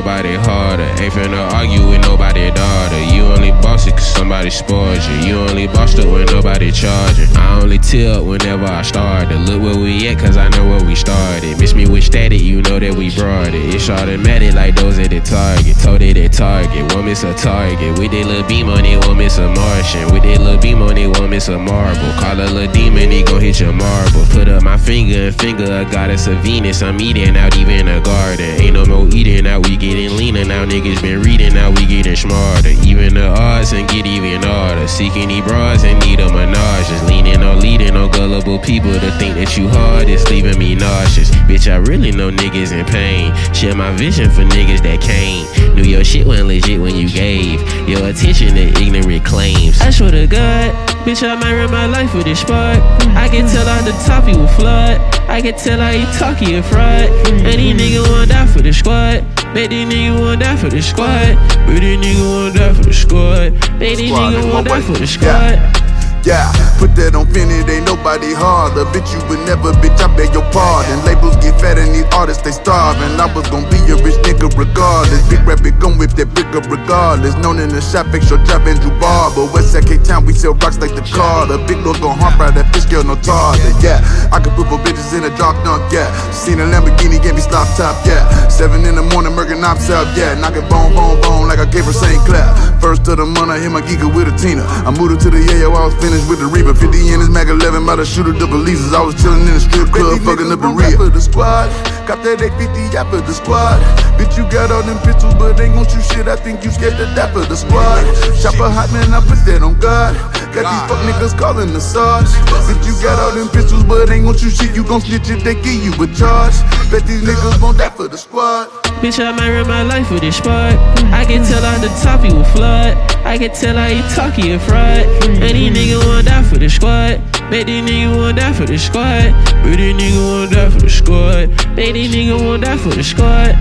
nobody harder. Ain't finna argue with nobody daughter. You only boss it cause somebody spoiled you. You only bossed up when nobody charging. I only tilt whenever I started. Look where we at cause I know where we started. Miss me with static, you know that we brought it. It's automatic like those at the Target. Told it at Target, won't miss a target. With that little beam on it, won't miss a Martian. With that little beam on it, won't miss a marble. Call a little demon, he gon' hit your marble. Put up my finger and finger a goddess of Venus. I'm eating out even a garden. Ain't no more eating out, we getting leaner now. Niggas been reading now, we getting smarter. Even the odds and get even harder. Seeking these bras and need a menage. Just leaning on leading on gullible people to think that you hard. It's leaving me nauseous. Bitch, I really know niggas in pain. Share my vision for niggas that can't. Knew your shit wasn't legit when you gave your attention to ignorant claims. I swear to God, bitch, I might run my life with this spark. I can tell out the top you a flood. I can tell how you talk, you a fraud. And these niggas wanna die for the squad. Bet these niggas wanna die for the squad. Bet these niggas wanna die for the squad. Bet these niggas wanna die for the squad. Yeah, put that on Finny, ain't nobody harder. Bitch, you would never, bitch, I beg your pardon. Labels get fat and these artists, they starving. I was gon' be a rich nigga regardless. Big rap, it gon' whip that brick up regardless. Known in the shop, fix your job, Andrew Barber. Westside K-Town, we sell rocks like the Carter. Big Lord gon' harm by that fish girl, no tartar. Yeah, I can put 4 bitches in a dark dunk, yeah. Seen a Lamborghini, gave me slop top, yeah. 7 in the morning, murking ops out, yeah. Knocking bone, bone, bone, like I gave her St. Clair. First of the month, I hit my geeker with a Tina. I moved her to the Yayo, I was finished with the Reaper. 50 in his Mag 11, by the shooter, the Belizers. I was chillin' in the strip club, fucking up the rear. For the squad, cop that 850 out for the squad. Bitch, you got all them pistols, but ain't gon' shoot shit. I think you scared to die for the squad. Chopper hot man, I put that on God. Got these fuck niggas calling the sauce. Bitch, you got all them pistols, but ain't gon' shoot shit. You gon' snitch if they give you a charge. Bet these niggas won't die for the squad. Bitch, I might run my life with this spark. I can tell out the top you a flood. I can tell how you talk, you a fraud. And these niggas wanna die for the squad. Bet these niggas wanna die for the squad. Bet these niggas wanna die for the squad. Bet these niggas wanna die for the squad.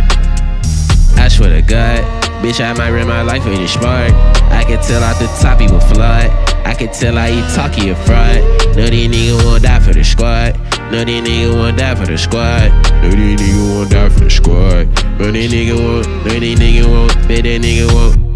I swear to God, bitch, I might run my life with this spark. I can tell out the top you a flood. I can tell how you talk, you a fraud. No, these niggas wanna die for the squad. No, these niggas wanna die for the squad. No, these niggas wanna die for the squad. No, these niggas won't. No, these niggas won't. Bet that nigga won't.